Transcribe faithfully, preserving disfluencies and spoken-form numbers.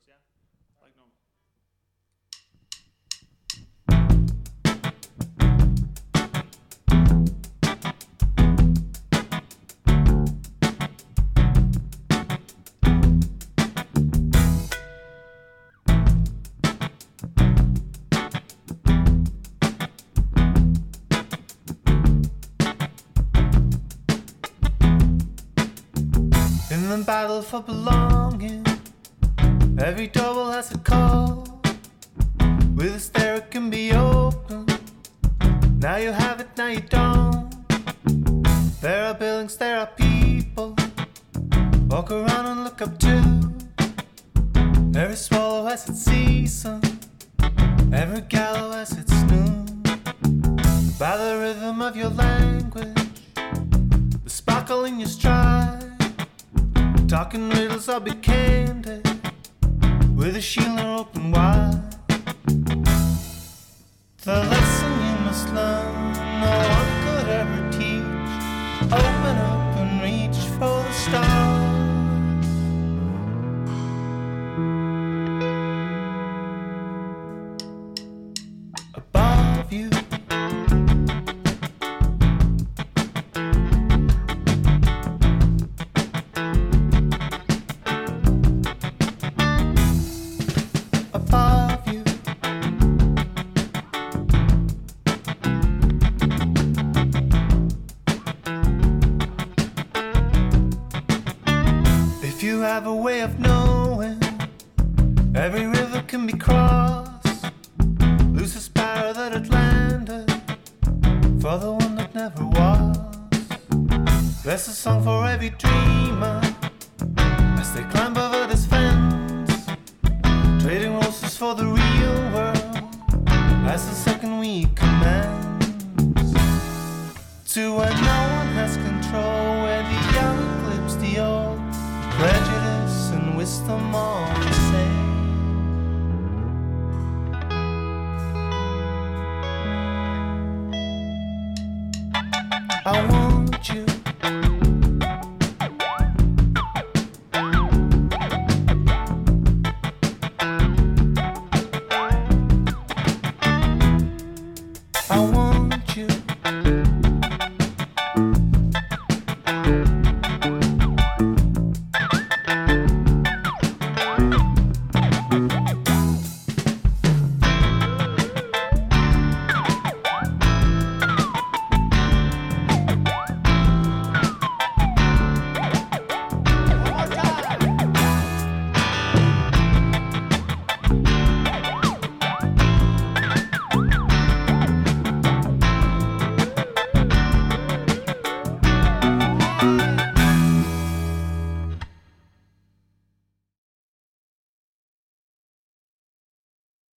yeah? Like normal. In the battle for belonging, every double has a call. With a stare it can be open. Now you have it, now you don't. There are buildings, there are people. Walk around and look up to. Every swallow has its season. Every gallows has its noon. By the rhythm of your language, the sparkle in your stride. Talking riddles, I'll be candid, with a shield open wide. The lesson you must learn, no one could ever teach. Open up and reach for the stars. Above you, have a way of knowing every river can be crossed. Lose the sparrow that it landed for the one that never was. There's a song for every dreamer as they climb over this fence, trading roses for the real world as the second week commences. To where no one has control, where the young eclipse the old, prejudice and wisdom all the same. I